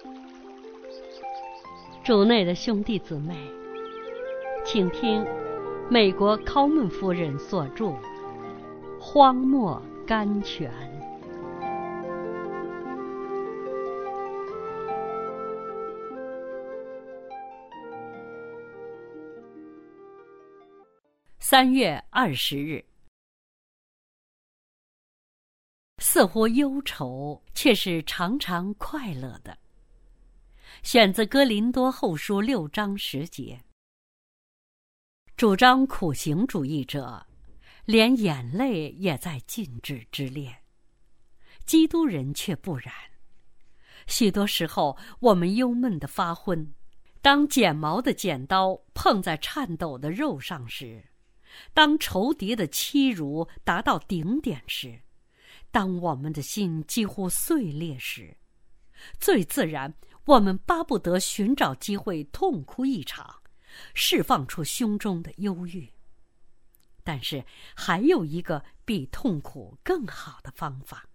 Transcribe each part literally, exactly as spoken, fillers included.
主内的兄弟姊妹，请听美国考门夫人所著《荒漠甘泉》。三月二十日，似乎忧愁，却是常常快乐的。选自哥林多后书六章十节。主张苦行主义者，连眼泪也在禁止之列，基督人却不然。许多时候，我们忧闷地发昏，当剪毛的剪刀碰在颤抖的肉上时，当仇敌的欺辱达到顶点时，当我们的心几乎碎裂时，最自然我们巴不得寻找机会痛哭一场，释放出胸中的忧郁。但是还有一个比痛苦更好的方法。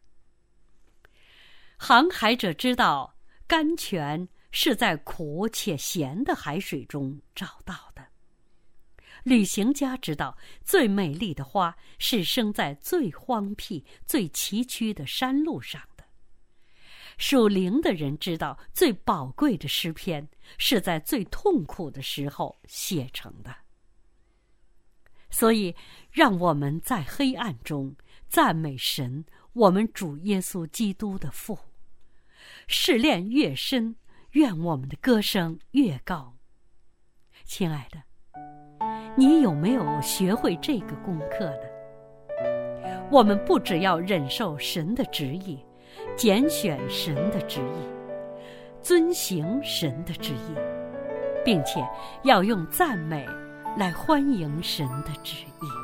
航海者知道甘泉是在苦且咸的海水中找到的，旅行家知道最美丽的花是生在最荒僻最崎岖的山路上的，属灵的人知道最宝贵的诗篇是在最痛苦的时候写成的。所以让我们在黑暗中赞美神，我们主耶稣基督的父。试炼越深，愿我们的歌声越高。亲爱的，你有没有学会这个功课呢？我们不只要忍受神的旨意，拣选神的旨意，遵行神的旨意，并且要用赞美来欢迎神的旨意。